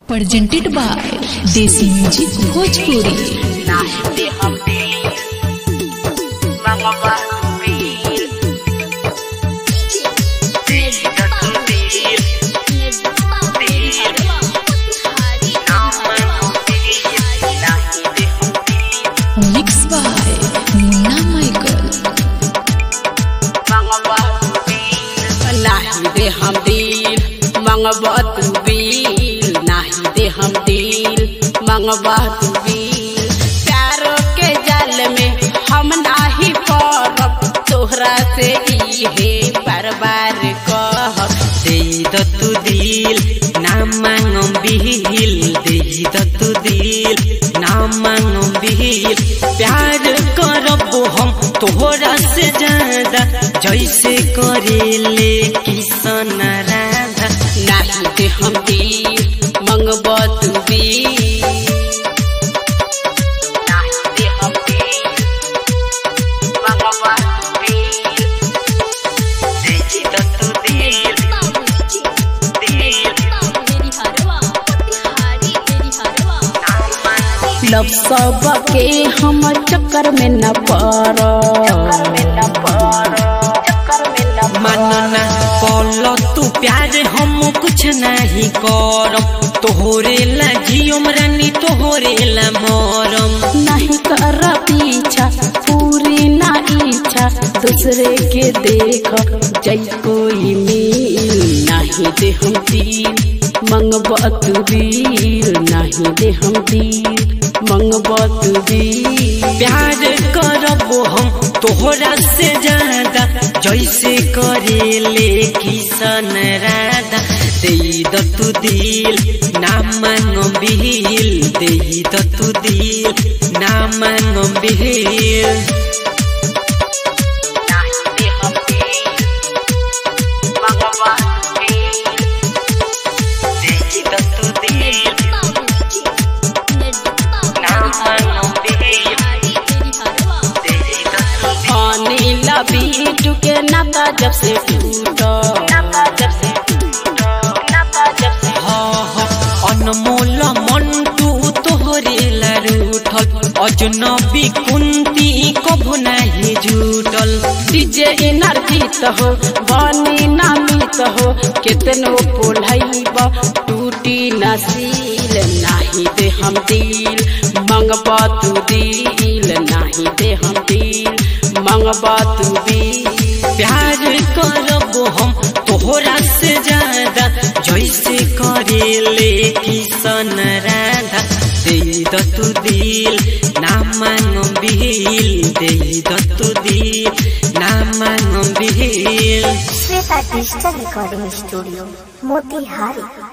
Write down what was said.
presented by Desi Music Bhojpuri. Mixed by Munna Michael. नहीं दे हम दिल मंगवा तू बिल, नहीं दे हम दिल मंगवा तू बिल। प्यारों के जाल में हम नहीं पड़ब, तोहरा से इहे बार बार कह। दे दो तू दिल ना मांगम बिल, दे दो तू दिल ना मांगम बिल। प्यार करब हम तोहरा से ज्यादा, जैसे करेले किसन राधा। नहीं दे हम दिल मंगवा तू बिल, नहीं दे हम दिल मंगवा तू बिल। दे दो तू दिल लव सब के हम चक्कर में न पड़, मानना बोलो तू प्यार हम कुछ नहीं करम। तोहरे ला जियम रानी तोहरे ला मरम। नहीं कर पीछा पूरी ना इच्छा, दूसरे के देख जै कोई मिल। नहीं दे हम दिल मंगवा तू बिल, नहीं दे हम दिल मंगवा तू बिल। प्यार करब हम तोहरा से ज्यादा, जैसे करेले किसन राधा। दे दो तू दिल ना मांगो बिल, दे दो तू दिल ना मांगो बिल। बीटू के नाता जब से टूटा, अनमोल मंटू तोहरे ला रूठल। अजनबी कुंती कभो नहीं झूठल। डीजे इनर्जित हो बनी नामित हो, केतनो पोलैब टूटी नसील। नहीं दे हम दिल मंगवा तू दिल, नहीं दे हम दिल मंगवा तू बिल। प्यार करब हम तोहरा से ज्यादा, जैसे करेले किसन राधा। दे दो तू दिल ना मांगो बिल, दे दो तू दिल ना मांगो bill. Shweta digital recording studio Motihari.